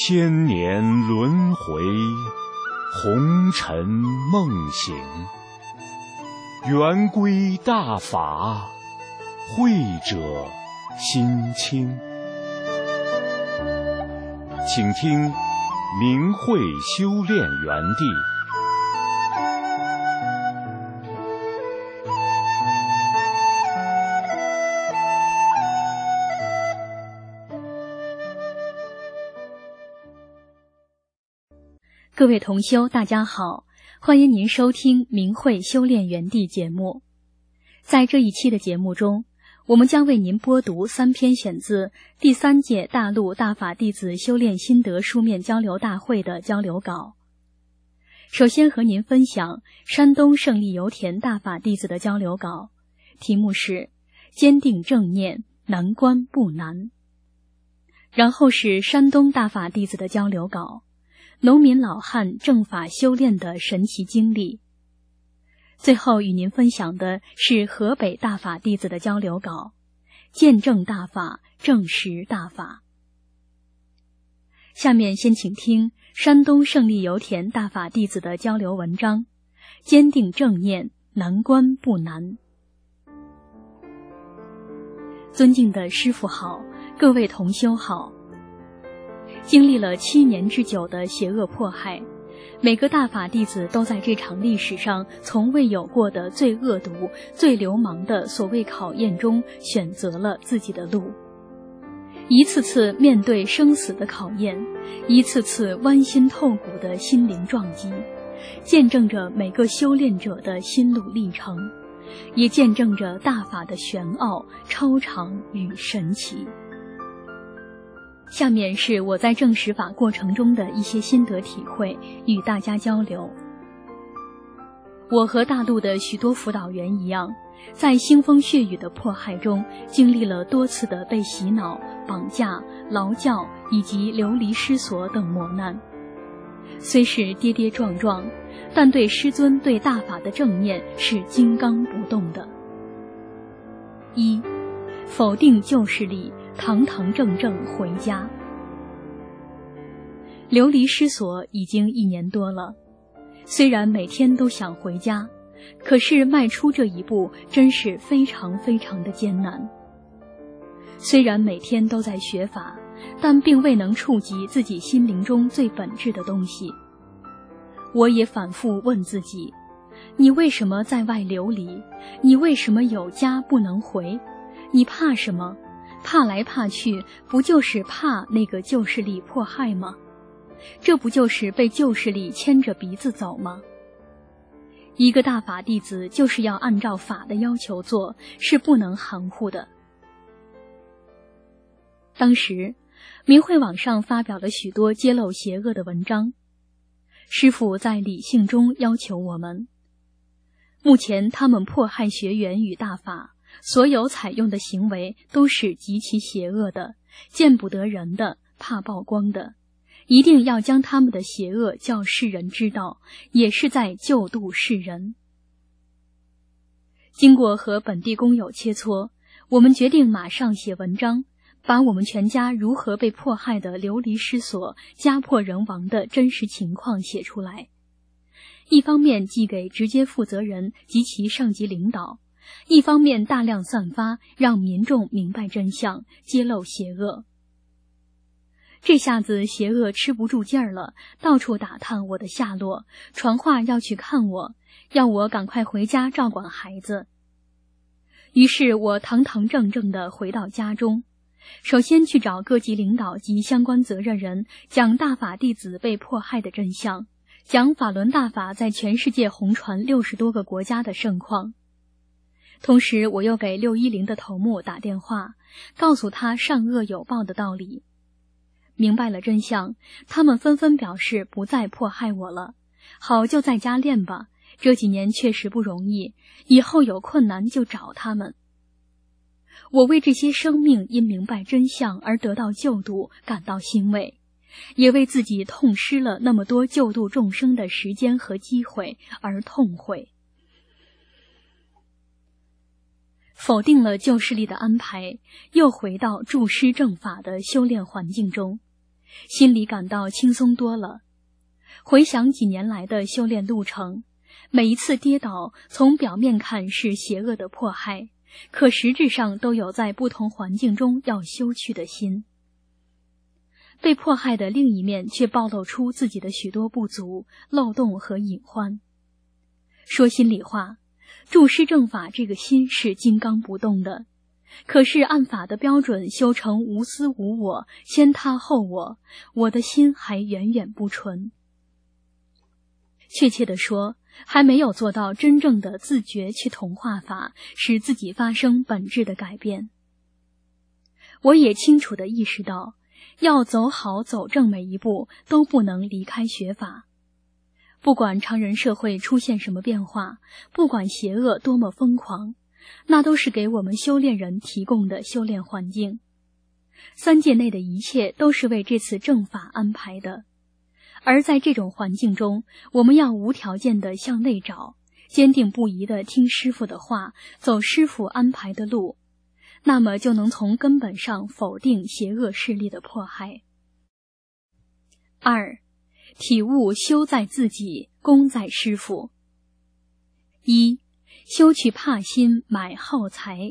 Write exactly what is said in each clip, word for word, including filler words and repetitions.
千年轮回，红尘梦醒，圆归大法，慧者心清。请听明慧修炼园地。 各位同修，大家好，欢迎您收听明慧修炼园地节目。在这一期的节目中，我们将为您播读三篇选自第三届大陆大法弟子修炼心得书面交流大会的交流稿。首先和您分享山东胜利油田大法弟子的交流稿，题目是坚定正念，难关不难。然后是山东大法弟子的交流稿，农民老汉正法修炼的神奇经历。最后与您分享的是河北大法弟子的交流稿，见证大法，证实大法。下面先请听山东胜利油田大法弟子的交流文章，坚定正念，难关不难。尊敬的师父好，各位同修好。经历了七年之久的邪恶迫害，每个大法弟子都在这场历史上从未有过的最恶毒、最流氓的所谓考验中选择了自己的路。一次次面对生死的考验，一次次剜心透骨的心灵撞击，见证着每个修炼者的心路历程，也见证着大法的玄奥、超常与神奇。下面是我在证实法过程中的一些心得体会，与大家交流。我和大陆的许多辅导员一样，在腥风血雨的迫害中，经历了多次的被洗脑、绑架、劳教以及流离失所等磨难。虽是跌跌撞撞，但对师尊对大法的正念是金刚不动的。一，否定旧势力，堂堂正正回家。流离失所已经一年多了，虽然每天都想回家，可是迈出这一步真是非常非常的艰难。虽然每天都在学法，但并未能触及自己心灵中最本质的东西。我也反复问自己，你为什么在外流离？你为什么有家不能回？你怕什么？怕来怕去，不就是怕那个旧势力迫害吗？这不就是被旧势力牵着鼻子走吗？一个大法弟子就是要按照法的要求做，是不能含糊的。当时明慧网上发表了许多揭露邪恶的文章，师父在理性中要求我们，目前他们迫害学员与大法，所有采用的行为都是极其邪恶的，见不得人的，怕曝光的，一定要将他们的邪恶叫世人知道，也是在救度世人。经过和本地工友切磋，我们决定马上写文章，把我们全家如何被迫害的流离失所、家破人亡的真实情况写出来。一方面寄给直接负责人及其上级领导，一方面大量散发，让民众明白真相，揭露邪恶。这下子邪恶吃不住劲儿了，到处打探我的下落，传话要去看我，要我赶快回家照管孩子。于是我堂堂正正地回到家中，首先去找各级领导及相关责任人，讲大法弟子被迫害的真相，讲法轮大法在全世界红传六十多个国家的盛况。同时我又给六一零的头目打电话，告诉他善恶有报的道理。明白了真相，他们纷纷表示不再迫害我了，好就在家练吧，这几年确实不容易，以后有困难就找他们。我为这些生命因明白真相而得到救度感到欣慰，也为自己痛失了那么多救度众生的时间和机会而痛悔。否定了旧势力的安排，又回到助师正法的修炼环境中， 心里感到轻松多了。回想几年来的修炼路程，每一次跌倒，从表面看是邪恶的迫害，可实质上都有在不同环境中要修去的心。被迫害的另一面却暴露出自己的许多不足、漏洞和隐患。说心里话，注师正法这个心是金刚不动的，可是按法的标准修成无私无我，先他后我，我的心还远远不纯。确切地说，还没有做到真正的自觉去同化法，使自己发生本质的改变。我也清楚地意识到，要走好走正每一步都不能离开学法。不管常人社会出现什么变化，不管邪恶多么疯狂，那都是给我们修炼人提供的修炼环境。三界内的一切都是为这次正法安排的。而在这种环境中，我们要无条件地向内找，坚定不移地听师父的话，走师父安排的路，那么就能从根本上否定邪恶势力的迫害。二，体悟修在自己，功在师父。一，修去怕心，买耗材。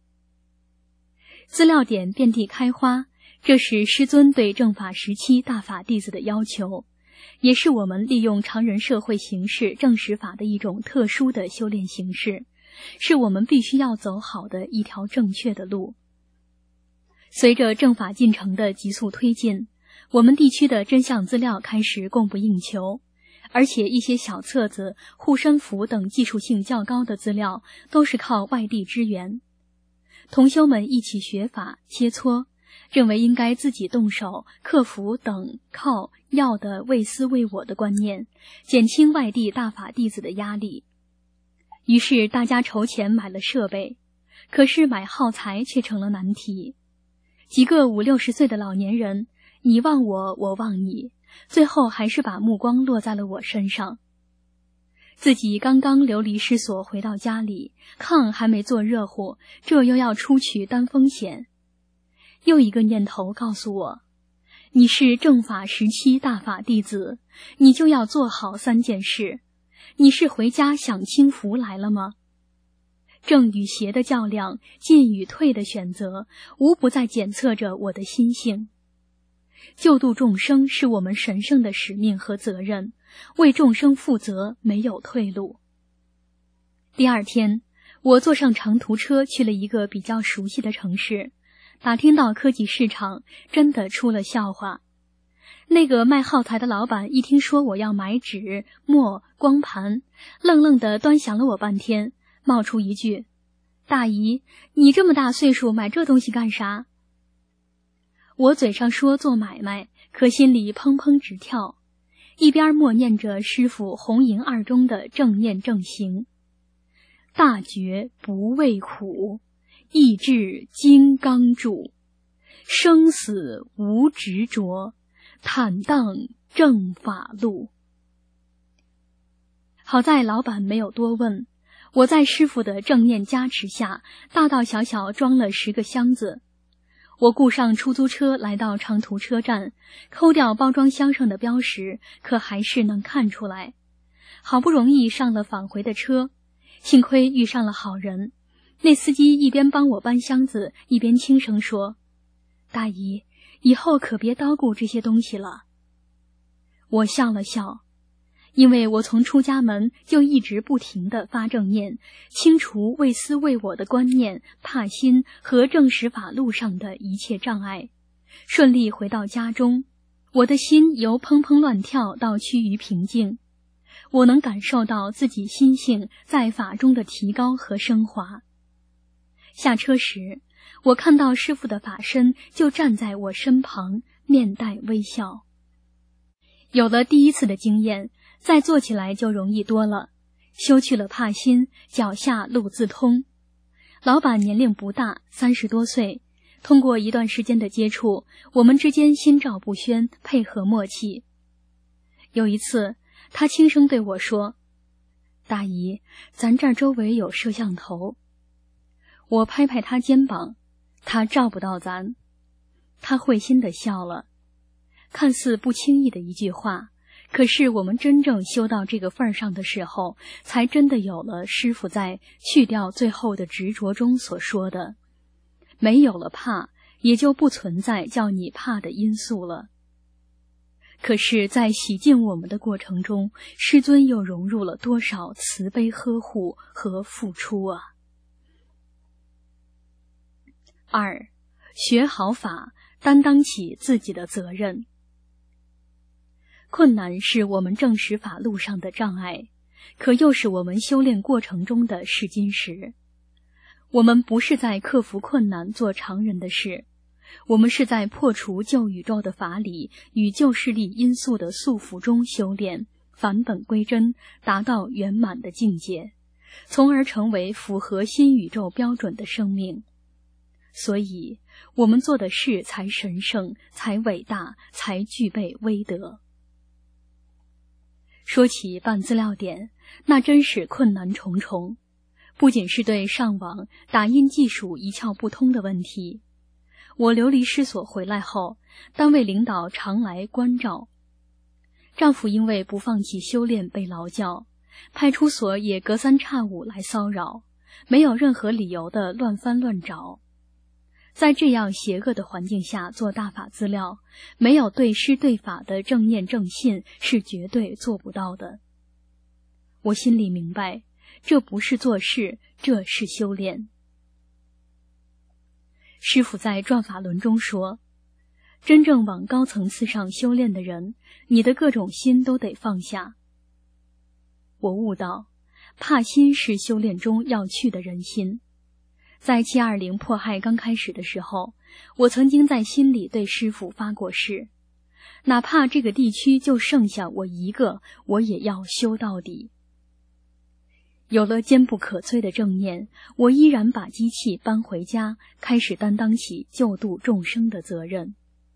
资料点遍地开花，这是师尊对正法时期大法弟子的要求，也是我们利用常人社会形式正实法的一种特殊的修炼形式，是我们必须要走好的一条正确的路。随着正法进程的急速推进，我们地区的真相资料开始供不应求，而且一些小册子、护身符等技术性较高的资料都是靠外地支援。同修们一起学法切磋，认为应该自己动手克服等靠要的为私为我的观念，减轻外地大法弟子的压力。于是大家筹钱买了设备，可是买耗材却成了难题。几个五六十岁的老年人，你望我，我望你，最后还是把目光落在了我身上。自己刚刚流离失所回到家里，炕还没做热乎，这又要出去担风险。又一个念头告诉我，你是正法时期大法弟子，你就要做好三件事。你是回家享清福来了吗？正与邪的较量，进与退的选择，无不在检测着我的心性。救度众生是我们神圣的使命和责任，为众生负责，没有退路。第二天，我坐上长途车去了一个比较熟悉的城市，打听到科技市场，真的出了笑话。那个卖耗材的老板一听说我要买纸、墨、光盘，愣愣地端详了我半天，冒出一句：“大姨，你这么大岁数买这东西干啥？”我嘴上说做买卖，可心里砰砰直跳，一边默念着师父红银二中的正念正行：大觉不畏苦，意志金刚柱，生死无执着，坦荡正法路。好在老板没有多问，我在师父的正念加持下，大大小小装了十个箱子。我雇上出租车来到长途车站，抠掉包装箱上的标识，可还是能看出来。好不容易上了返回的车，幸亏遇上了好人。那司机一边帮我搬箱子，一边轻声说：“大姨，以后可别叨咕这些东西了。”我笑了笑，因为我从出家门就一直不停地发正念，清除为私为我的观念、怕心和正实法路上的一切障碍，顺利回到家中，我的心由砰砰乱跳到趋于平静。我能感受到自己心性在法中的提高和升华。下车时，我看到师父的法身就站在我身旁，面带微笑。有了第一次的经验，再做起来就容易多了，修去了怕心，脚下路自通。老板年龄不大，三十多岁，通过一段时间的接触，我们之间心照不宣，配合默契。有一次，他轻声对我说：“大姨，咱这儿周围有摄像头。”我拍拍他肩膀，他照不到咱。他会心地笑了。 看似不轻易的一句话，可是我们真正修到这个份儿上的时候，才真的有了师父在去掉最后的执着中所说的，没有了怕，也就不存在叫你怕的因素了。可是在洗净我们的过程中，师尊又融入了多少慈悲呵护和付出啊！二，学好法，担当起自己的责任。困难是我们正实法路上的障碍，可又是我们修炼过程中的试金石。我们不是在克服困难做常人的事，我们是在破除旧宇宙的法理与旧势力因素的束缚中修炼，返本归真，达到圆满的境界，从而成为符合新宇宙标准的生命。所以我们做的事才神圣，才伟大，才具备威德。说起办资料点，那真是困难重重，不仅是对上网打印技术一窍不通的问题。我流离失所回来后，单位领导常来关照。丈夫因为不放弃修炼被劳教，派出所也隔三差五来骚扰，没有任何理由的乱翻乱找。在这样邪恶的环境下做大法资料，没有对师对法的正念正信是绝对做不到的。我心里明白，这不是做事，这是修炼。师父在转法轮中说，真正往高层次上修炼的人，你的各种心都得放下。我悟到，怕心是修炼中要去的人心。在七二零迫害刚开始的时候，我曾经在心里对师父发过誓，哪怕这个地区就剩下我一个，我也要修到底。有了坚不可摧的正念，我依然把机器搬回家，开始担当起救度众生的责任。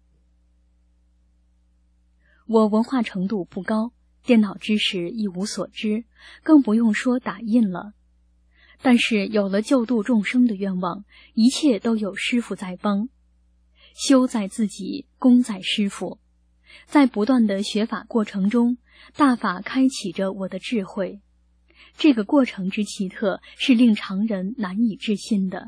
我文化程度不高，电脑知识一无所知，更不用说打印了。但是有了救度众生的愿望，一切都有师父在帮。修在自己，功在师父。在不断的学法过程中，大法开启着我的智慧。这个过程之奇特，是令常人难以置信的。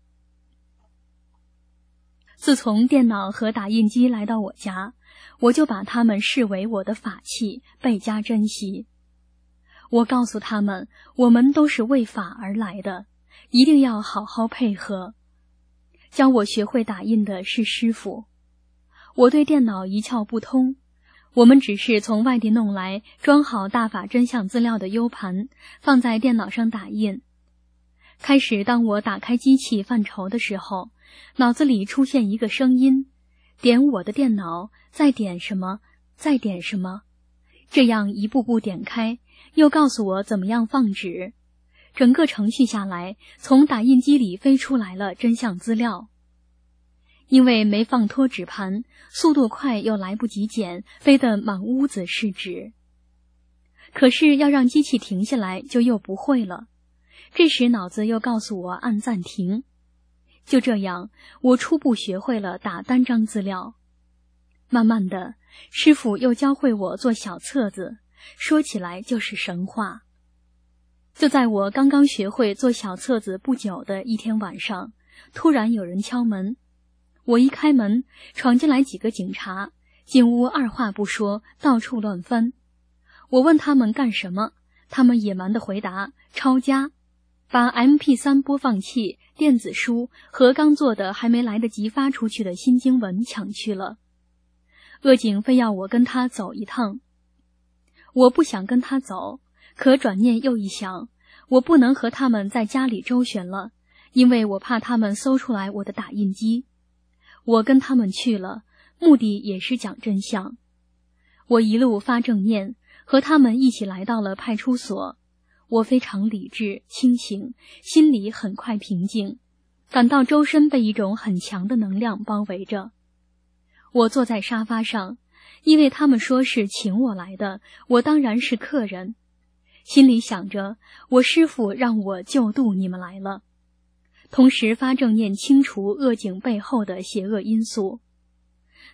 自从电脑和打印机来到我家，我就把它们视为我的法器，倍加珍惜。我告诉他们，我们都是为法而来的，一定要好好配合。教我学会打印的是师父，我对电脑一窍不通，我们只是从外地弄来装好大法真相资料的 U 盘，放在电脑上打印。开始当我打开机器犯愁的时候，脑子里出现一个声音，点我的电脑，再点什么，再点什么，这样一步步点开，又告诉我怎么样放纸。整个程序下来，从打印机里飞出来了真相资料。因为没放脱纸盘，速度快又来不及剪，飞得满屋子是纸。可是要让机器停下来，就又不会了。这时脑子又告诉我按暂停。就这样，我初步学会了打单张资料。慢慢的，师父又教会我做小册子，说起来就是神话。就在我刚刚学会做小册子不久的一天晚上，突然有人敲门。我一开门，闯进来几个警察，进屋二话不说，到处乱翻。我问他们干什么，他们野蛮地回答：抄家，把 M P 三 播放器、电子书和刚做的还没来得及发出去的新经文抢去了。恶警非要我跟他走一趟，我不想跟他走，可转念又一想，我不能和他们在家里周旋了，因为我怕他们搜出来我的打印机。我跟他们去了，目的也是讲真相。我一路发正念，和他们一起来到了派出所。我非常理智清醒，心里很快平静，感到周身被一种很强的能量包围着。我坐在沙发上，因为他们说是请我来的，我当然是客人。心里想着，我师父让我救度你们来了。同时发正念清除恶警背后的邪恶因素。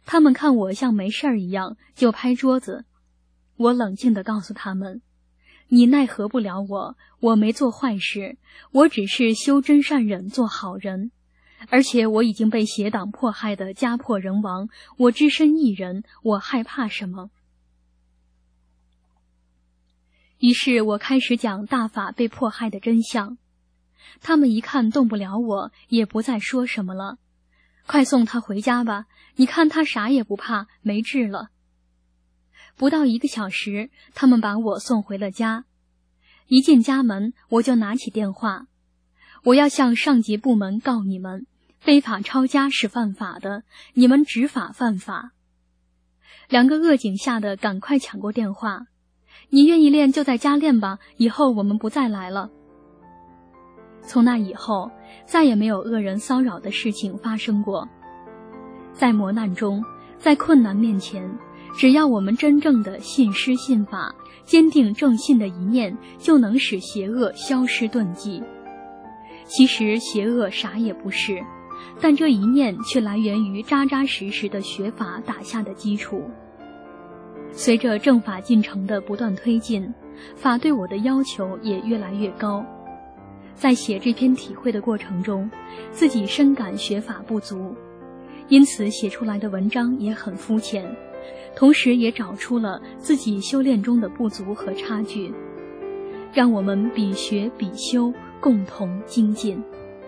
他们看我像没事儿一样，就拍桌子。我冷静地告诉他们，你奈何不了我，我没做坏事，我只是修真善忍做好人，而且我已经被邪党迫害的家破人亡，我只身一人，我害怕什么？于是我开始讲大法被迫害的真相。他们一看动不了我，也不再说什么了。快送他回家吧，你看他啥也不怕，没治了。不到一个小时，他们把我送回了家。一进家门，我就拿起电话，我要向上级部门告你们，非法抄家是犯法的，你们执法犯法。两个恶警吓得赶快抢过电话，你愿意练就在家练吧，以后我们不再来了。从那以后，再也没有恶人骚扰的事情发生过。在磨难中，在困难面前，只要我们真正的信师信法，坚定正信的一念，就能使邪恶消失遁迹。其实邪恶啥也不是，但这一念却来源于扎扎实实的学法打下的基础。随着正法进程的不断推进，法对我的要求也越来越高。在写这篇体会的过程中，自己深感学法不足，因此写出来的文章也很肤浅，同时也找出了自己修炼中的不足和差距，让我们比学比修，共同精进。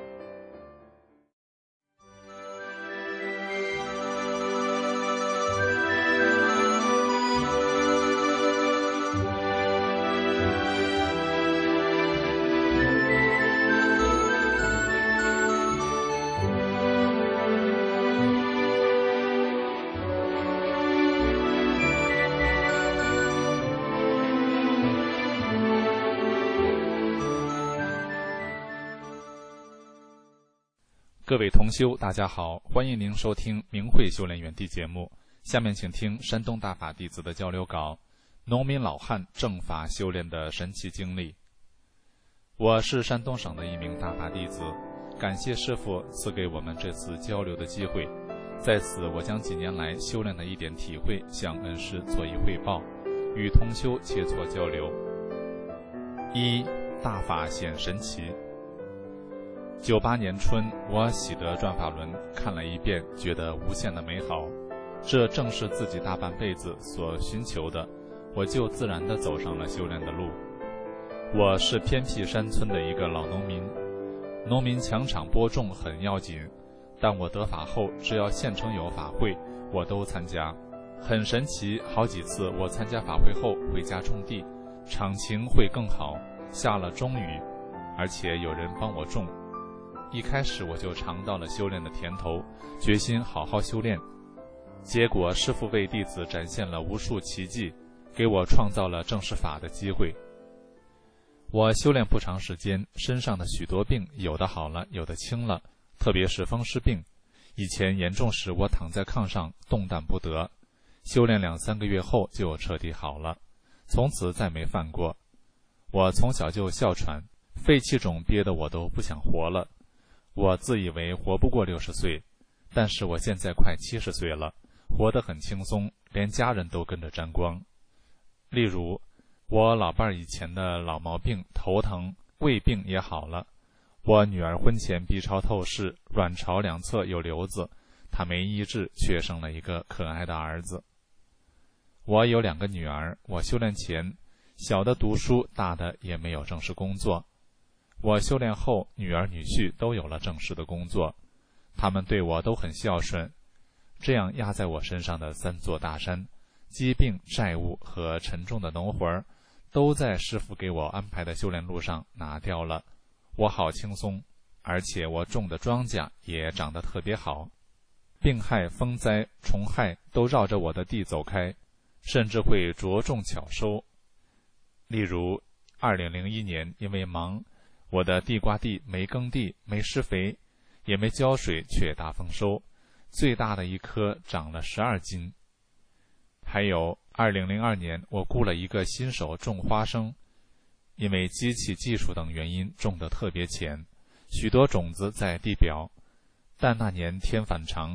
各位同修，大家好，欢迎您收听明慧修炼园地节目。下面请听山东大法弟子的交流稿，农民老汉正法修炼的神奇经历。我是山东省的一名大法弟子，感谢师父赐给我们这次交流的机会。在此，我将几年来修炼的一点体会向恩师做一汇报，与同修切磋交流。一、大法显神奇。九八年春，我喜得转法轮看了一遍，觉得无限的美好，这正是自己大半辈子所寻求的，我就自然地走上了修炼的路。我是偏僻山村的一个老农民，农民强场播种很要紧，但我得法后，只要县城有法会，我都参加。很神奇，好几次我参加法会后回家种地，场情会更好，下了中雨，而且有人帮我种。一开始我就尝到了修炼的甜头，决心好好修炼。结果师父为弟子展现了无数奇迹，给我创造了正式法的机会。我修炼不长时间，身上的许多病有的好了，有的轻了，特别是风湿病。以前严重时我躺在炕上动弹不得，修炼两三个月后就彻底好了，从此再没犯过。我从小就哮喘，肺气肿憋得我都不想活了。我自以为活不过六十岁，但是我现在快七十岁了，活得很轻松，连家人都跟着沾光。例如，我老伴儿以前的老毛病，头疼、胃病也好了。我女儿婚前 B 超透视，卵巢两侧有瘤子，她没医治，却生了一个可爱的儿子。我有两个女儿，我修炼前，小的读书，大的也没有正式工作。我修炼后，女儿女婿都有了正式的工作，他们对我都很孝顺。这样压在我身上的三座大山，疾病、债务和沉重的农活儿，都在师父给我安排的修炼路上拿掉了，我好轻松，而且我种的庄稼也长得特别好，病害、风灾、虫害都绕着我的地走开，甚至会着重巧收。例如二零零一年因为忙，我的地瓜地没耕地，没施肥，也没浇水，却大丰收，最大的一颗长了十二斤。还有二零零二年，我雇了一个新手种花生，因为机器技术等原因种得特别浅，许多种子在地表，但那年天反常，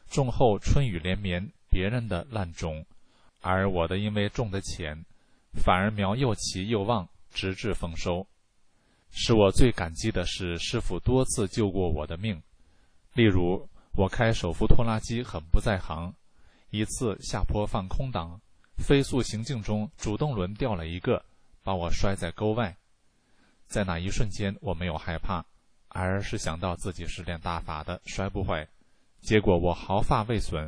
种后春雨连绵，别人的烂种，而我的因为种得浅，反而苗又齐又旺，直至丰收。使我最感激的是师父多次救过我的命。例如，我开手扶拖拉机很不在行，一次下坡放空档，飞速行进中主动轮掉了一个，把我摔在沟外。在那一瞬间我没有害怕，而是想到自己是练大法的，摔不坏，结果我毫发未损。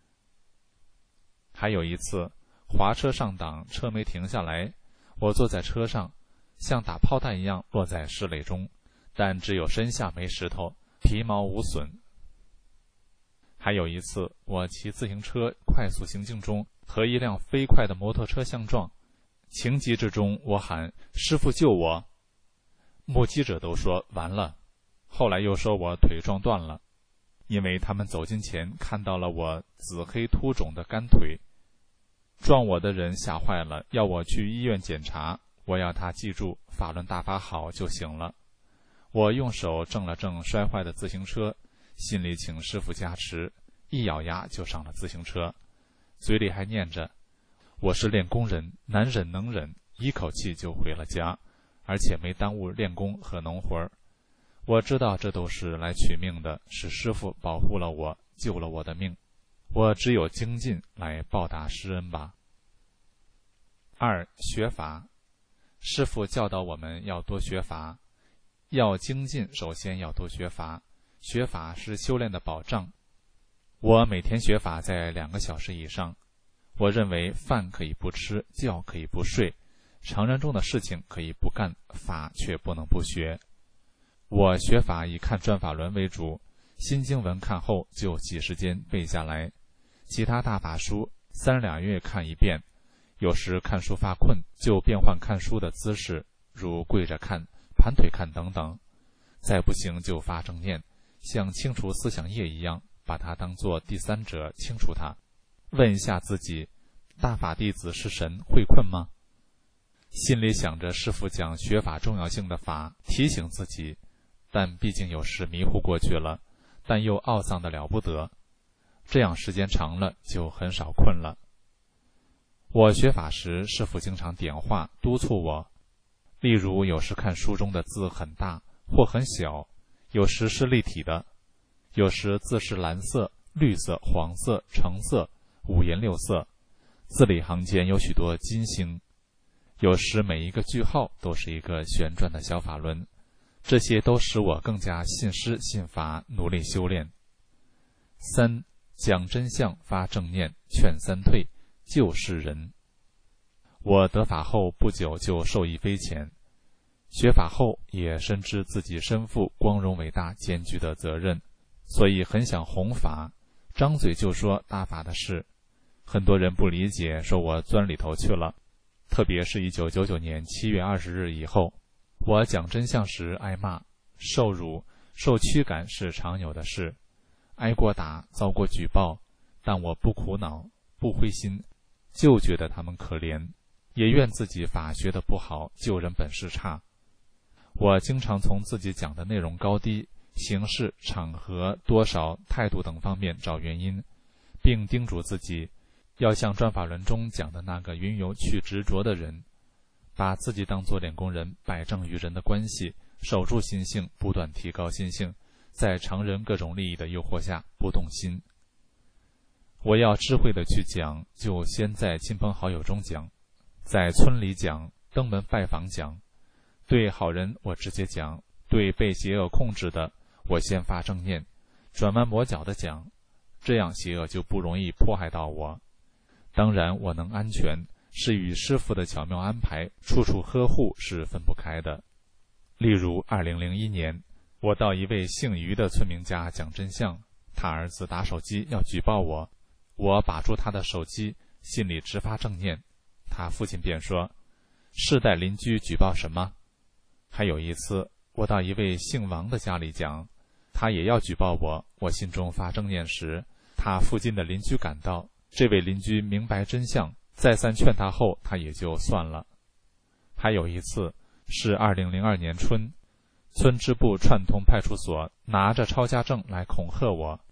还有一次滑车上档，车没停下来，我坐在车上像打炮弹一样落在石垒中，但只有身下没石头，皮毛无损。还有一次我骑自行车快速行进中和一辆飞快的摩托车相撞，情急之中我喊师父救我，目击者都说完了，后来又说我腿撞断了，因为他们走近前看到了我紫黑凸肿的干腿。撞我的人吓坏了，要我去医院检查，我要他记住法轮大法好就行了。我用手正了正摔坏的自行车，心里请师父加持，一咬牙就上了自行车，嘴里还念着我是练功人，难忍能忍，一口气就回了家，而且没耽误练功和农活。我知道这都是来取命的，是师父保护了我，救了我的命，我只有精进来报答师恩吧。二、学法。师父教导我们要多学法，要精进，首先要多学法。学法是修炼的保障。我每天学法在两个小时以上。我认为饭可以不吃，觉可以不睡，常人中的事情可以不干，法却不能不学。我学法以看转法轮为主，新经文看后就挤时间背下来，其他大法书三两月看一遍，有时看书发困，就变换看书的姿势，如跪着看、盘腿看等等。再不行就发正念，像清除思想业一样，把它当作第三者清除它。问一下自己，大法弟子是神，会困吗？心里想着师父讲学法重要性的法，提醒自己，但毕竟有时迷糊过去了，但又懊丧的了不得，这样时间长了就很少困了。我学法时，师父经常点化督促我，例如有时看书中的字很大或很小，有时是立体的，有时字是蓝色、绿色、黄色、橙色，五颜六色，字里行间有许多金星，有时每一个句号都是一个旋转的小法轮，这些都使我更加信师信法，努力修炼。三、讲真相，发正念，劝三退，救世人。我得法后不久就受益匪浅，学法后也深知自己身负光荣伟大艰巨的责任，所以很想弘法，张嘴就说大法的事。很多人不理解，说我钻里头去了。特别是一九九九年七月二十日以后，我讲真相时挨骂、受辱、受驱赶是常有的事，挨过打，遭过举报，但我不苦恼，不灰心，就觉得他们可怜，也怨自己法学得不好，救人本事差。我经常从自己讲的内容高低、形式、场合、多少、态度等方面找原因，并叮嘱自己要像转法轮中讲的那个云游去执着的人，把自己当作练功人，摆正与人的关系，守住心性，不断提高心性，在常人各种利益的诱惑下不动心。我要智慧的去讲，就先在亲朋好友中讲，在村里讲，登门拜访讲，对好人我直接讲，对被邪恶控制的我先发正念，转弯抹角的讲，这样邪恶就不容易迫害到我。当然我能安全，是与师父的巧妙安排，处处呵护是分不开的。例如二零零一年，我到一位姓于的村民家讲真相，他儿子打手机要举报我，我把住他的手机，心里直发正念，他父亲便说，世代邻居举报什么？还有一次，我到一位姓王的家里讲，他也要举报我，我心中发正念时，他附近的邻居赶到，这位邻居明白真相，再三劝他后，他也就算了。还有一次是二零零二年春，村支部串通派出所拿着抄家证来恐吓我，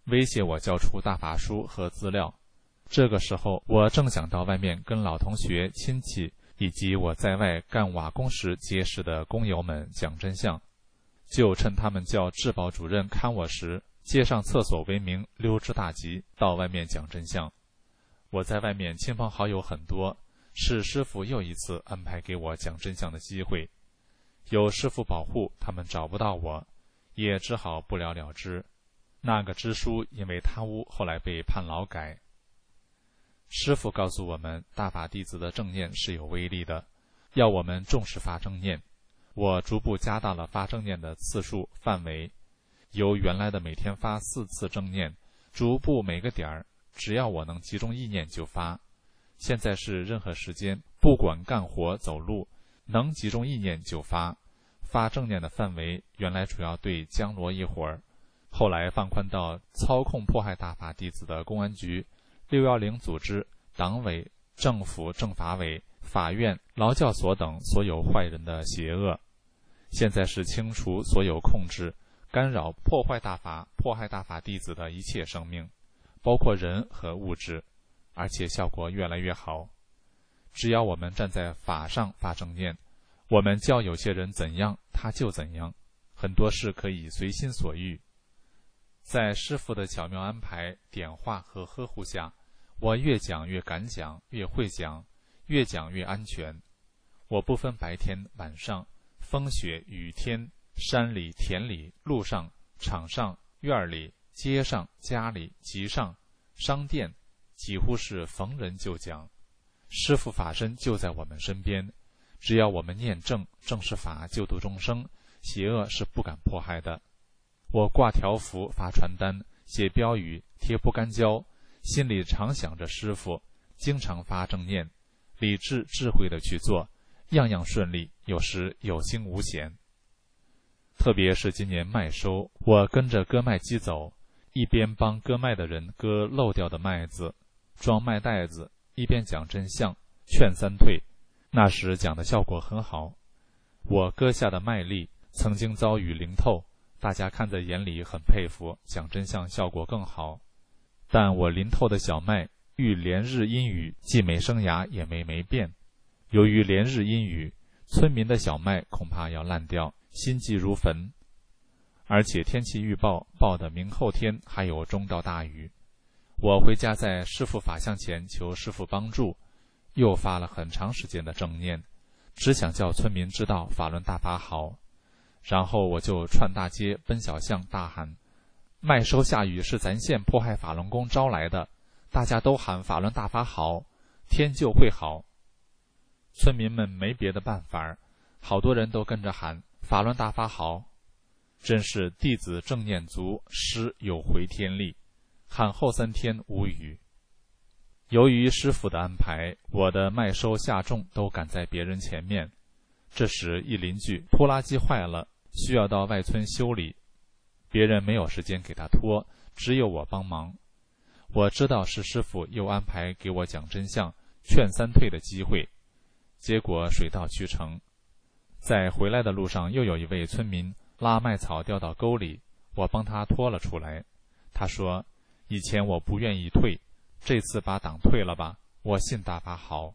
威胁我交出大法书和资料。这个时候，我正想到外面跟老同学、亲戚以及我在外干瓦工时结识的工友们讲真相，就趁他们叫治保主任看我时，借上厕所为名溜之大吉，到外面讲真相。我在外面亲朋好友很多，是师父又一次安排给我讲真相的机会。有师父保护，他们找不到我，也只好不了了之。那个支书因为贪污，后来被判劳改。师父告诉我们，大法弟子的正念是有威力的，要我们重视发正念。我逐步加大了发正念的次数范围，由原来的每天发四次正念，逐步每个点儿，只要我能集中意念就发。现在是任何时间，不管干活走路，能集中意念就发。发正念的范围原来主要对江罗一伙儿，后来放宽到操控迫害大法弟子的公安局、六一零组织、党委、政府政法委、法院、劳教所等所有坏人的邪恶。现在是清除所有控制、干扰、破坏大法、迫害大法弟子的一切生命，包括人和物质，而且效果越来越好。只要我们站在法上发正念，我们教有些人怎样，他就怎样，很多事可以随心所欲。在师父的巧妙安排、点化和呵护下，我越讲越敢讲，越会讲，越讲越安全。我不分白天晚上，风雪雨天，山里田里，路上场上院里街上家里集上商店，几乎是逢人就讲。师父法身就在我们身边，只要我们念正，正是法，救度众生，邪恶是不敢迫害的。我挂条幅、发传单、写标语、贴不干胶，心里常想着师父，经常发正念，理智智慧的去做，样样顺利，有时有惊无险。特别是今年麦收，我跟着割麦机走，一边帮割麦的人割漏掉的麦子，装麦袋子，一边讲真相，劝三退。那时讲的效果很好，我割下的麦粒曾经遭遇灵透，大家看在眼里很佩服，讲真相效果更好。但我临透的小麦遇连日阴雨，既没生芽也没霉变。由于连日阴雨，村民的小麦恐怕要烂掉，心急如焚。而且天气预报报的明后天还有中到大雨。我回家在师父法像前求师父帮助，又发了很长时间的正念，只想叫村民知道法轮大法好。然后我就串大街奔小巷大喊，麦收下雨是咱县迫害法轮功招来的，大家都喊法轮大法好，天就会好。村民们没别的办法，好多人都跟着喊法轮大法好。真是弟子正念足，师有回天力，喊后三天无雨。由于师父的安排，我的麦收下种都赶在别人前面。这时一邻居拖拉机坏了，需要到外村修理，别人没有时间给他拖，只有我帮忙。我知道是师父又安排给我讲真相、劝三退的机会，结果水到渠成。在回来的路上，又有一位村民拉麦草掉到沟里，我帮他拖了出来。他说，以前我不愿意退，这次把党退了吧，我信大法好。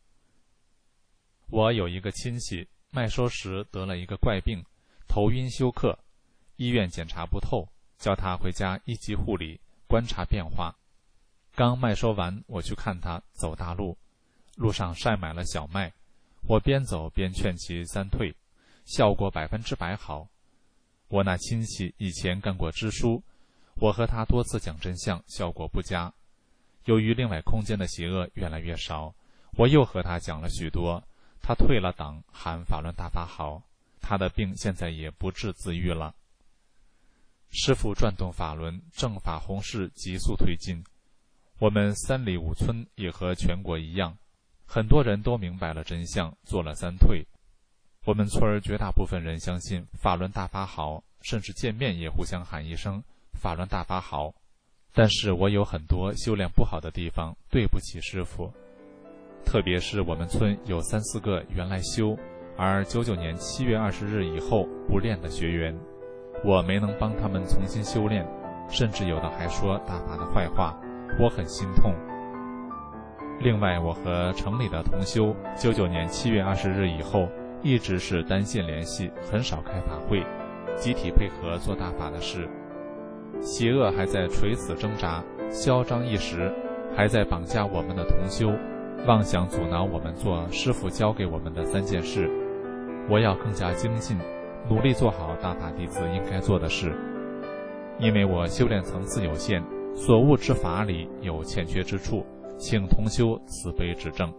我有一个亲戚麦收时得了一个怪病，头晕休克，医院检查不透，叫他回家一级护理观察变化。刚麦收完，我去看他，走大路，路上晒满了小麦，我边走边劝其三退，效果百分之百好。我那亲戚以前干过支书，我和他多次讲真相，效果不佳。由于另外空间的邪恶越来越少，我又和他讲了许多，他退了党，喊法轮大法好，他的病现在也不治自愈了。师父转动法轮，正法弘誓急速推进。我们三里五村也和全国一样，很多人都明白了真相，做了三退。我们村儿绝大部分人相信法轮大法好，甚至见面也互相喊一声法轮大法好。但是我有很多修炼不好的地方，对不起师父。特别是我们村有三四个原来修，而九九年七月二十日以后不练的学员，我没能帮他们重新修炼， 甚至有的还说大法的坏话，我很心痛。另外，我和城里的同修九九年七月二十日以后一直是单线联系，很少开法会，集体配合做大法的事。邪恶还在垂死挣扎，嚣张一时，还在绑架我们的同修，妄想阻挠我们做师父教给我们的三件事。我要更加精进，努力做好大法弟子应该做的事。因为我修炼层次有限，所悟之法理有欠缺之处，请同修慈悲指正。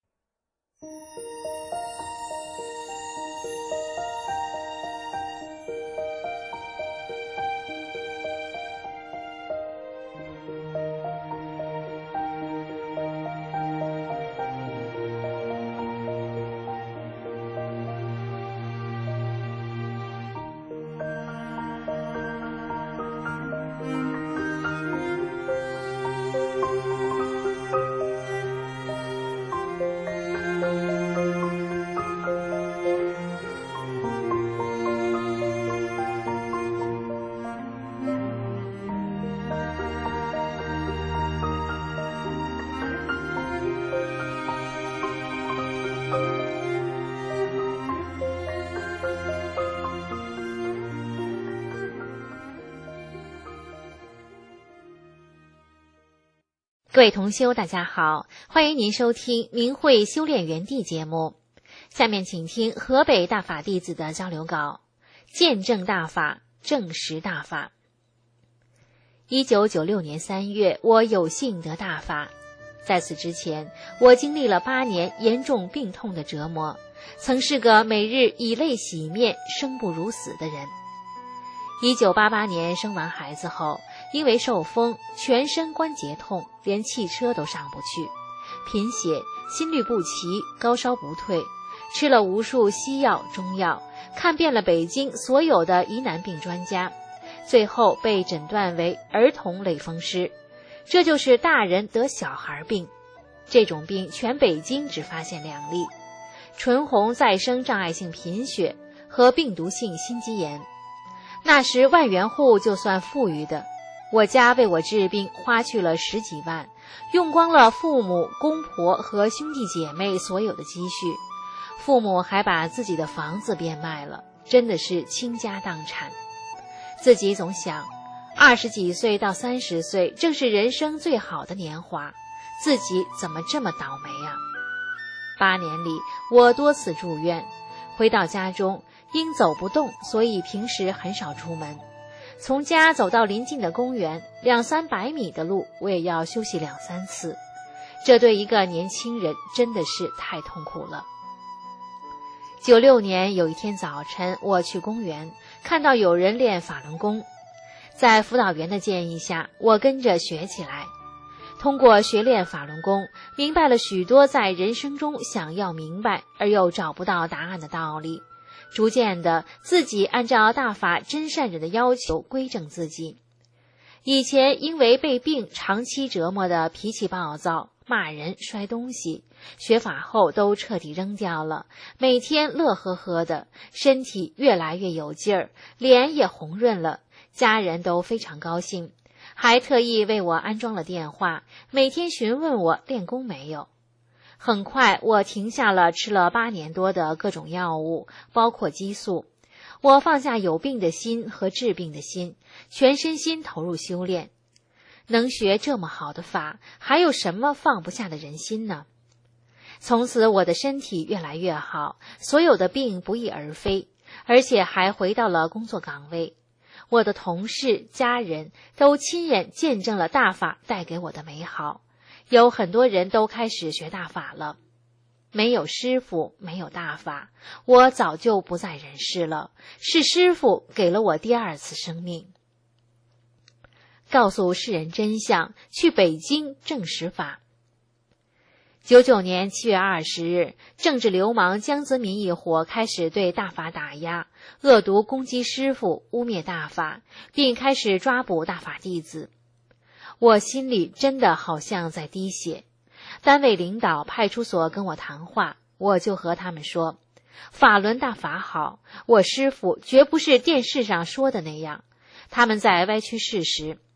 各位同修大家好，欢迎您收听明慧修炼园地节目。下面请听河北大法弟子的交流稿，见证大法，证实大法。一九九六年三月，我有幸得大法。在此之前，我经历了八年严重病痛的折磨，曾是个每日以泪洗面、生不如死的人。一九八八年生完孩子后，因为受风，全身关节痛，连汽车都上不去，贫血，心律不齐，高烧不退，吃了无数西药中药，看遍了北京所有的疑难病专家，最后被诊断为儿童类风湿，这就是大人得小孩病。这种病全北京只发现两例，纯红再生障碍性贫血和病毒性心肌炎。那时万元户就算富裕的，我家为我治病花去了十几万，用光了父母、公婆和兄弟姐妹所有的积蓄，父母还把自己的房子变卖了，真的是倾家荡产。自己总想，二十几岁到三十岁正是人生最好的年华，自己怎么这么倒霉啊？八年里，我多次住院，回到家中因走不动，所以平时很少出门。从家走到邻近的公园，两三百米的路，我也要休息两三次。这对一个年轻人真的是太痛苦了。九六年有一天早晨，我去公园，看到有人练法轮功，在辅导员的建议下，我跟着学起来。通过学练法轮功，明白了许多在人生中想要明白而又找不到答案的道理。逐渐的，自己按照大法真善忍的要求规正自己。以前因为被病长期折磨的脾气暴躁，骂人摔东西，学法后都彻底扔掉了，每天乐呵呵的，身体越来越有劲儿，脸也红润了，家人都非常高兴，还特意为我安装了电话，每天询问我练功没有。很快我停下了吃了八年多的各种药物，包括激素。我放下有病的心和治病的心，全身心投入修炼。能学这么好的法，还有什么放不下的人心呢？从此我的身体越来越好，所有的病不翼而飞，而且还回到了工作岗位。我的同事、家人都亲眼见证了大法带给我的美好。有很多人都开始学大法了。没有师父，没有大法，我早就不在人世了，是师父给了我第二次生命。告诉世人真相，去北京证实法。九九年七月二十日，政治流氓江泽民一伙开始对大法打压，恶毒攻击师父，污蔑大法，并开始抓捕大法弟子。我心里真的好像在滴血。单位领导、派出所跟我谈话，我就和他们说，法轮大法好，我师父绝不是电视上说的那样。他们在歪曲事实，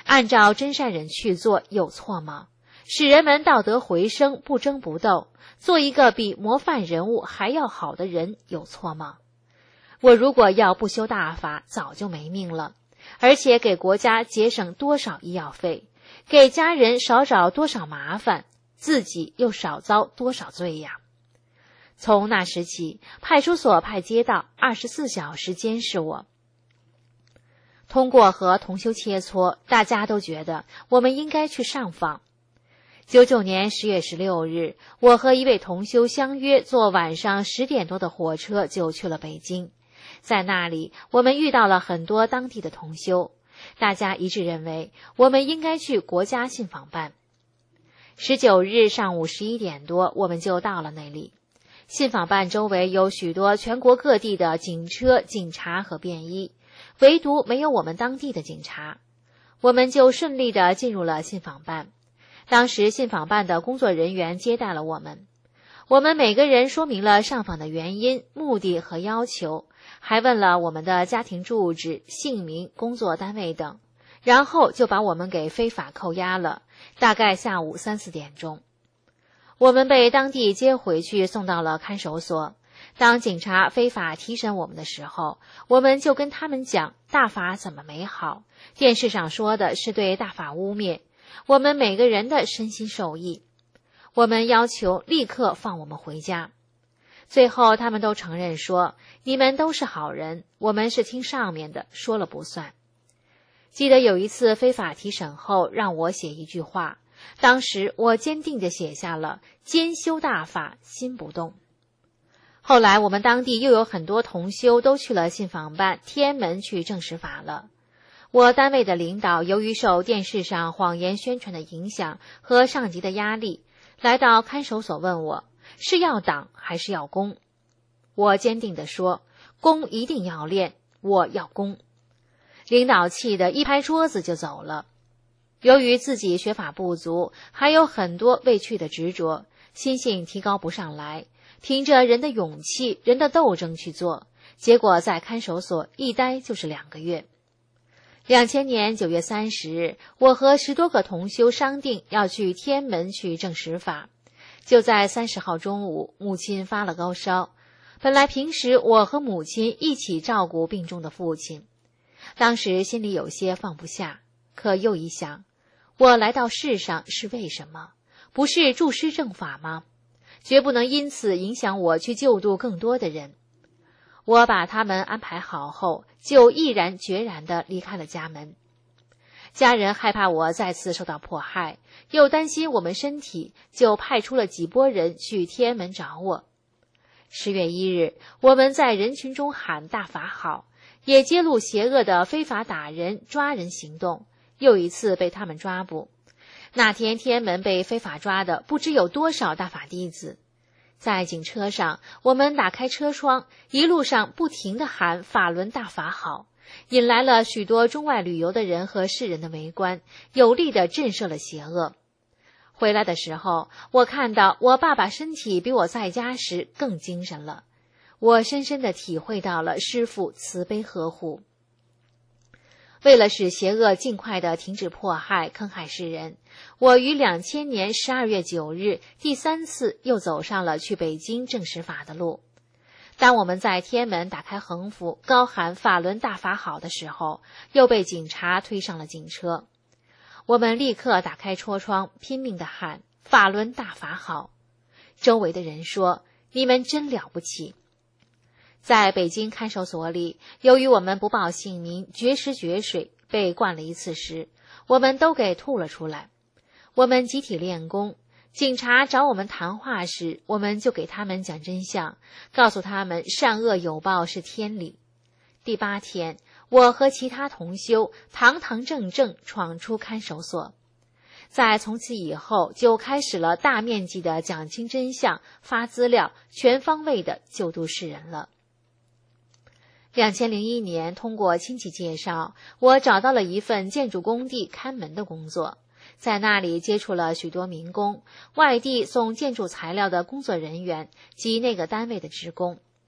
按照真善忍去做有错吗？使人们道德回升，不争不斗，做一个比模范人物还要好的人有错吗？我如果要不修大法，早就没命了，而且给国家节省多少医药费，给家人少找多少麻烦，自己又少遭多少罪呀！从那时起，派出所派街道二十四小时监视我。通过和同修切磋，大家都觉得我们应该去上访。九九年十月十六日，我和一位同修相约坐晚上十点多的火车就去了北京。在那里，我们遇到了很多当地的同修，大家一致认为我们应该去国家信访办。十九日上午十一点多，我们就到了那里。信访办周围有许多全国各地的警车、警察和便衣，唯独没有我们当地的警察。我们就顺利地进入了信访办。当时信访办的工作人员接待了我们，我们每个人说明了上访的原因、目的和要求，还问了我们的家庭住址、姓名、工作单位等，然后就把我们给非法扣押了，大概下午三四点钟。我们被当地接回去送到了看守所。当警察非法提审我们的时候，我们就跟他们讲大法怎么美好，电视上说的是对大法污蔑，我们每个人的身心受益。我们要求立刻放我们回家。最后他们都承认说，你们都是好人，我们是听上面的，说了不算。记得有一次非法提审后，让我写一句话，当时我坚定地写下了兼修大法，心不动。后来我们当地又有很多同修都去了信访办天安门去证实法了。我单位的领导由于受电视上谎言宣传的影响和上级的压力，来到看守所问我是要党还是要公。我坚定地说，公一定要练，我要公。领导气得一拍桌子就走了。由于自己学法不足，还有很多未去的执着，心性提高不上来，凭着人的勇气、人的斗争去做，结果在看守所一待就是两个月。两千年九月三十日，我和十多个同修商定要去天安门去证实法。就在三十号中午，母亲发了高烧。本来平时我和母亲一起照顾病重的父亲，当时心里有些放不下，可又一想，我来到世上是为什么？不是助师正法吗？绝不能因此影响我去救度更多的人。我把他们安排好后，就毅然决然地离开了家门。家人害怕我再次受到迫害，又担心我们身体，就派出了几拨人去天安门找我。十月一日，我们在人群中喊大法好，也揭露邪恶的非法打人、抓人行动，又一次被他们抓捕。那天天安门被非法抓的不知有多少大法弟子。在警车上，我们打开车窗，一路上不停地喊法轮大法好，引来了许多中外旅游的人和世人的围观，有力地震慑了邪恶。回来的时候，我看到我爸爸身体比我在家时更精神了，我深深地体会到了师父慈悲呵护。为了使邪恶尽快地停止迫害、坑害世人，我于两千年十二月九日第三次又走上了去北京证实法的路。当我们在天安门打开横幅，高喊法轮大法好的时候，又被警察推上了警车。我们立刻打开车窗，拼命地喊法轮大法好。周围的人说，你们真了不起。在北京看守所里，由于我们不报姓名，绝食绝水，被灌了一次食，我们都给吐了出来。我们集体练功，警察找我们谈话时，我们就给他们讲真相，告诉他们善恶有报是天理。第八天，我和其他同修堂堂正正闯出看守所。在从此以后，就开始了大面积的讲清真相、发资料、全方位的救度世人了。两千零一年，通过亲戚介绍，我找到了一份建筑工地看门的工作，在那里接触了许多民工、外地送建筑材料的工作人员及那个单位的职工。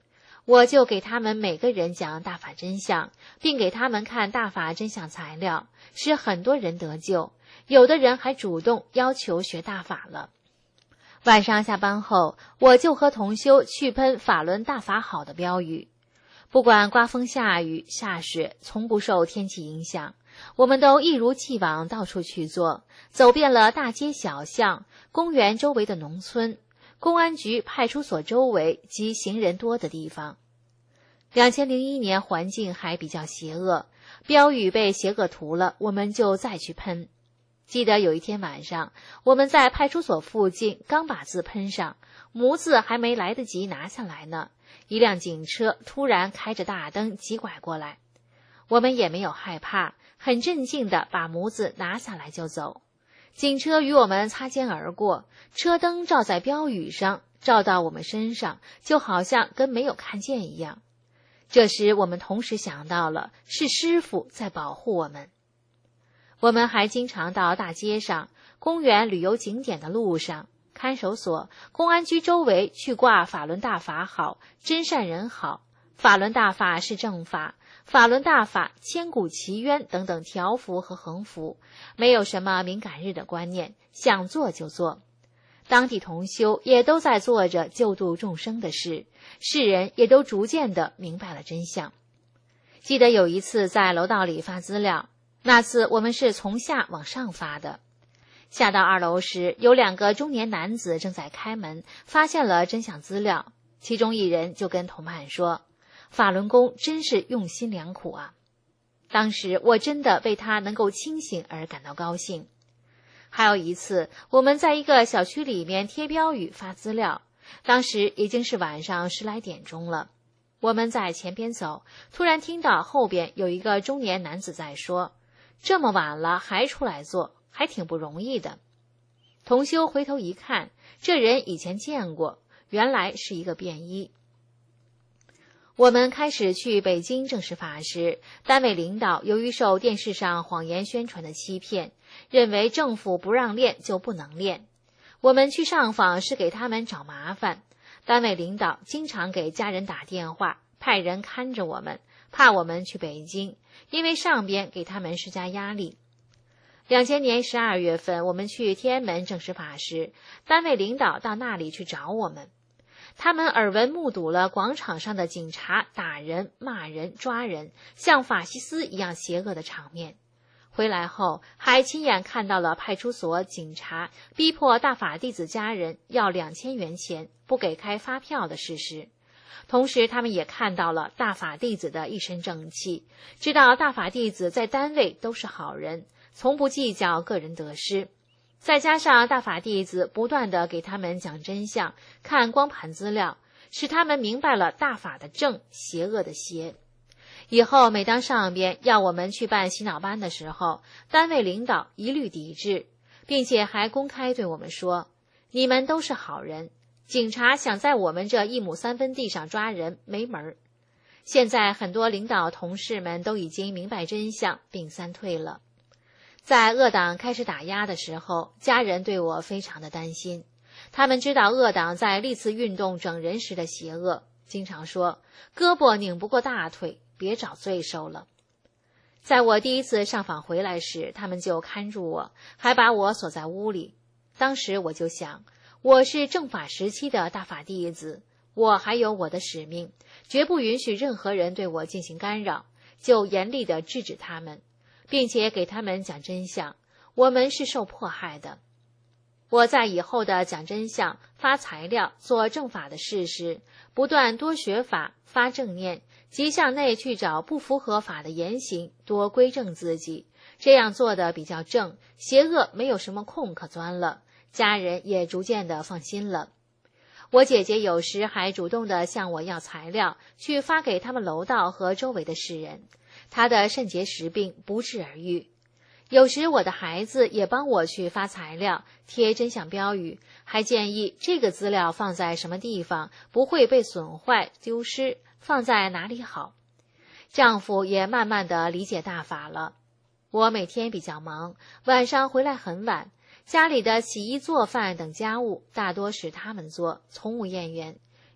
我就给他们每个人讲大法真相，并给他们看大法真相材料，使很多人得救，有的人还主动要求学大法了。晚上下班后，我就和同修去喷法轮大法好的标语。不管刮风下雨下雪，从不受天气影响，我们都一如既往到处去做，走遍了大街小巷、公园周围的农村、公安局派出所周围及行人多的地方。二零零一年环境还比较邪恶，标语被邪恶涂了，我们就再去喷。记得有一天晚上，我们在派出所附近刚把字喷上，模字还没来得及拿下来呢，一辆警车突然开着大灯急拐过来，我们也没有害怕，很镇静地把模字拿下来就走。警车与我们擦肩而过，车灯照在标语上，照到我们身上，就好像跟没有看见一样。这时我们同时想到了，是师父在保护我们。我们还经常到大街上、公园、旅游景点的路上、看守所、公安局周围去挂法轮大法好，真善人好，法轮大法是正法，法轮大法千古奇冤等等条幅和横幅，没有什么敏感日的观念，想做就做。当地同修也都在做着救度众生的事，世人也都逐渐地明白了真相。记得有一次在楼道里发资料，那次我们是从下往上发的。下到二楼时，有两个中年男子正在开门，发现了真相资料，其中一人就跟同伴说，法轮功真是用心良苦啊。当时我真的为他能够清醒而感到高兴。还有一次，我们在一个小区里面贴标语发资料，当时已经是晚上十来点钟了。我们在前边走，突然听到后边有一个中年男子在说，这么晚了还出来做，还挺不容易的。同修回头一看，这人以前见过，原来是一个便衣。我们开始去北京正式法时，单位领导由于受电视上谎言宣传的欺骗，认为政府不让练就不能练。我们去上访是给他们找麻烦，单位领导经常给家人打电话，派人看着我们，怕我们去北京，因为上边给他们施加压力。两千年十二月份，我们去天安门正式法时，单位领导到那里去找我们。他们耳闻目睹了广场上的警察打人、骂人、抓人，像法西斯一样邪恶的场面。回来后还亲眼看到了派出所警察逼迫大法弟子家人要两千元钱，不给开发票的事实。同时他们也看到了大法弟子的一身正气，知道大法弟子在单位都是好人，从不计较个人得失。再加上大法弟子不断地给他们讲真相，看光盘资料，使他们明白了大法的正，邪恶的邪。以后每当上边要我们去办洗脑班的时候，单位领导一律抵制，并且还公开对我们说，你们都是好人，警察想在我们这一亩三分地上抓人没门儿。现在很多领导同事们都已经明白真相并三退了。在恶党开始打压的时候，家人对我非常的担心，他们知道恶党在历次运动整人时的邪恶，经常说胳膊拧不过大腿，别找罪受了。在我第一次上访回来时，他们就看住我，还把我锁在屋里。当时我就想，我是正法时期的大法弟子，我还有我的使命，绝不允许任何人对我进行干扰，就严厉地制止他们，并且给他们讲真相，我们是受迫害的。我在以后的讲真相、发材料、做正法的事时，不断多学法、发正念，即向内去找不符合法的言行，多归正自己，这样做的比较正，邪恶没有什么空可钻了，家人也逐渐的放心了。我姐姐有时还主动的向我要材料，去发给他们楼道和周围的世人。她的肾结石病不治而愈。有时我的孩子也帮我去发材料，贴真相标语，还建议这个资料放在什么地方不会被损坏丢失，放在哪里好。丈夫也慢慢的理解大法了。我每天比较忙，晚上回来很晚，家里的洗衣做饭等家务大多是他们做，从无怨言。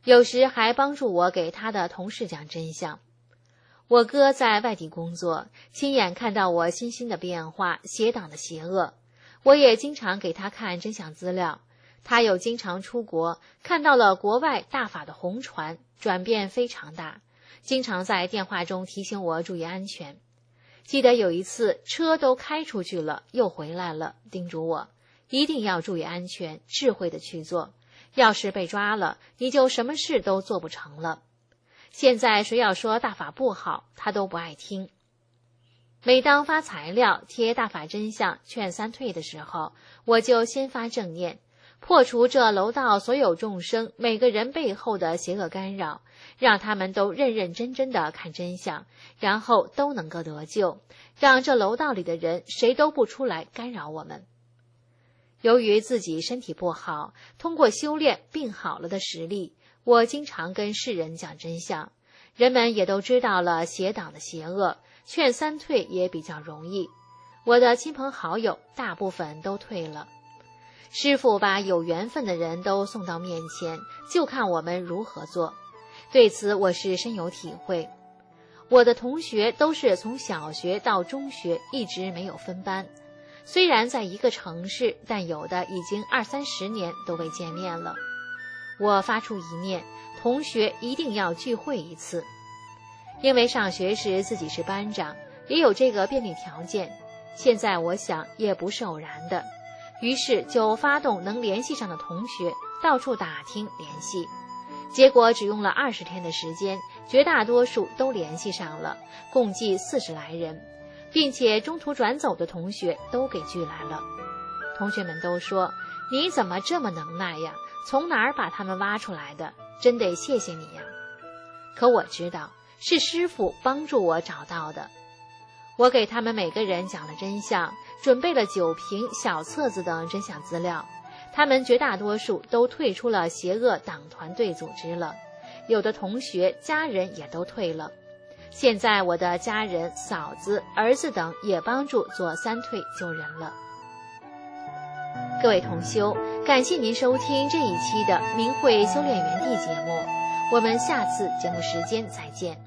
有时还帮助我给他的同事讲真相。我哥在外地工作，亲眼看到我心心的变化，邪党的邪恶。我也经常给他看真相资料。他又经常出国，看到了国外大法的红传，转变非常大，经常在电话中提醒我注意安全。记得有一次车都开出去了，又回来了，叮嘱我一定要注意安全，智慧的去做，要是被抓了，你就什么事都做不成了。现在谁要说大法不好，他都不爱听。每当发材料贴大法真相劝三退的时候，我就先发正念，破除这楼道所有众生每个人背后的邪恶干扰，让他们都认认真真的看真相，然后都能够得救，让这楼道里的人谁都不出来干扰我们。由于自己身体不好，通过修炼病好了的实力，我经常跟世人讲真相，人们也都知道了邪党的邪恶，劝三退也比较容易。我的亲朋好友大部分都退了。师父把有缘分的人都送到面前，就看我们如何做。对此我是深有体会。我的同学都是从小学到中学一直没有分班，虽然在一个城市，但有的已经二三十年都未见面了。我发出一念，同学一定要聚会一次。因为上学时自己是班长，也有这个便利条件，现在我想也不是偶然的，于是就发动能联系上的同学到处打听联系。结果只用了二十天的时间，绝大多数都联系上了，共计四十来人，并且中途转走的同学都给聚来了。同学们都说，你怎么这么能耐呀？从哪儿把他们挖出来的？真得谢谢你呀。可我知道是师父帮助我找到的。我给他们每个人讲了真相，准备了酒瓶、小册子等真相资料。他们绝大多数都退出了邪恶党团队组织了，有的同学家人也都退了。现在我的家人、嫂子、儿子等也帮助做三退救人了。各位同修，感谢您收听这一期的明慧修炼园地节目，我们下次节目时间再见。